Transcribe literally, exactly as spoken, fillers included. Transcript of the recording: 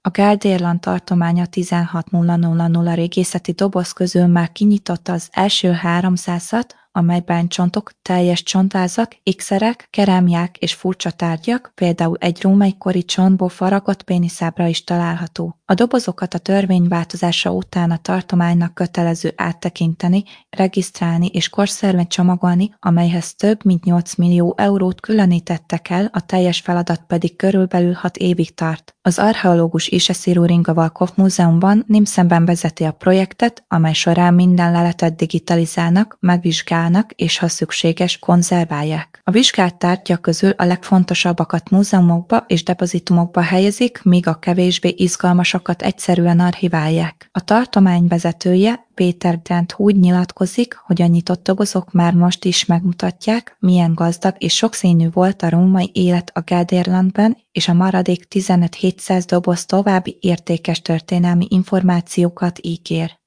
A Gelderland tartománya tizenhatszáz régészeti doboz közül már kinyitotta az első háromszázat, amelyben csontok, teljes csontvázak, ékszerek, kerámiák és furcsa tárgyak, például egy római kori csontból faragott péniszábra is található. A dobozokat a törvényváltozása után a tartománynak kötelező áttekinteni, regisztrálni és korszerűen csomagolni, amelyhez több mint nyolc millió eurót különítettek el, a teljes feladat pedig körülbelül hat évig tart. Az archeológus Ise Siruringa-Valkov Múzeumban Nimszemben vezeti a projektet, amely során minden leletet digitalizálnak, megvizsgálnak és ha szükséges, konzerválják. A vizsgált tárgyak közül a legfontosabbakat múzeumokba és depozitumokba helyezik, míg a kevésbé izgalmasakat egyszerűen archiválják. A tartomány vezetője, Péter Dent úgy nyilatkozik, hogy a nyitott dobozok már most is megmutatják, milyen gazdag és sokszínű volt a római élet a Gelderlandben, és a maradék tizenöt-hétszáz doboz további értékes történelmi információkat ígér.